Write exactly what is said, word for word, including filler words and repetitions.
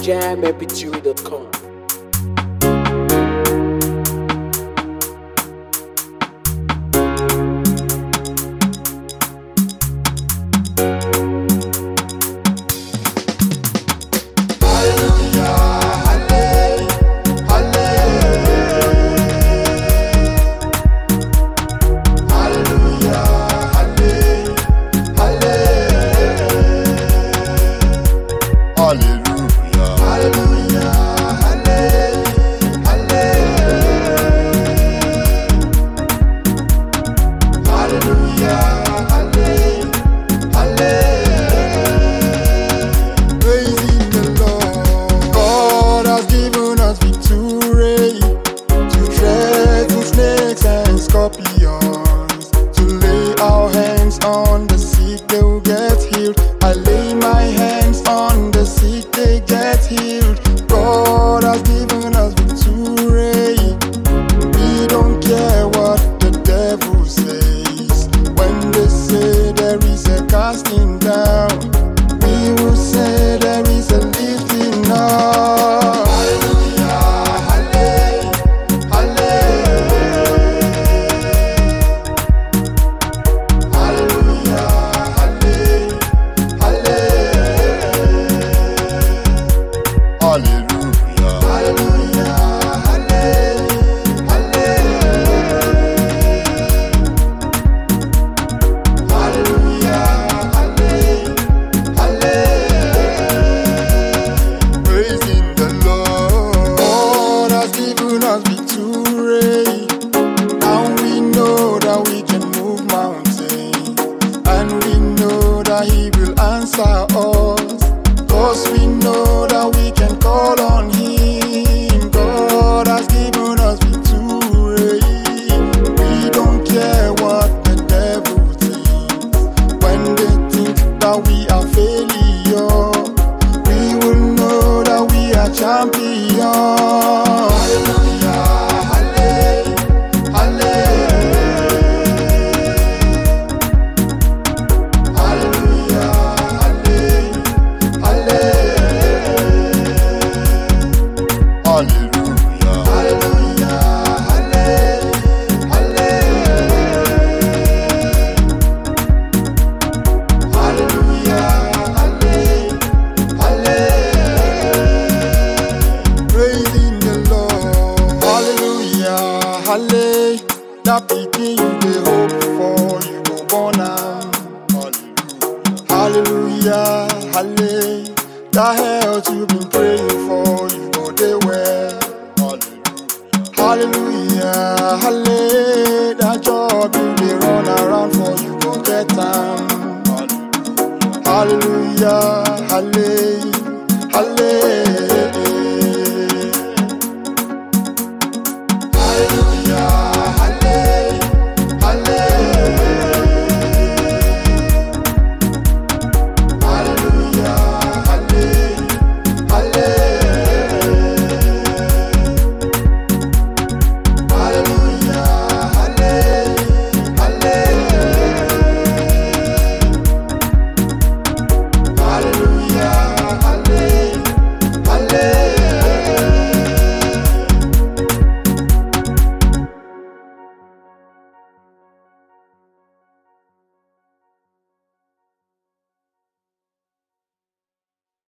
jam m p three dot com. Scorpions, to lay our hands on the sick, they will get healed. I lay my hands on the sick, they get healed. God has given us victory. We don't care what the devil says. When they say there is a casting down, we will say there is a lifting up. He will answer us, cause we know that we can call on Him. God has given us victory. We don't care what the devil thinks. When they think that we are failure, we will know that we are champions. That pikin you dey hope for, you go born am. Hallelujah, hallelujah. That health you been praying for, you go dey well. Hallelujah, hallelujah. That job you dey run around for, you go get am. Hallelujah, hallelujah.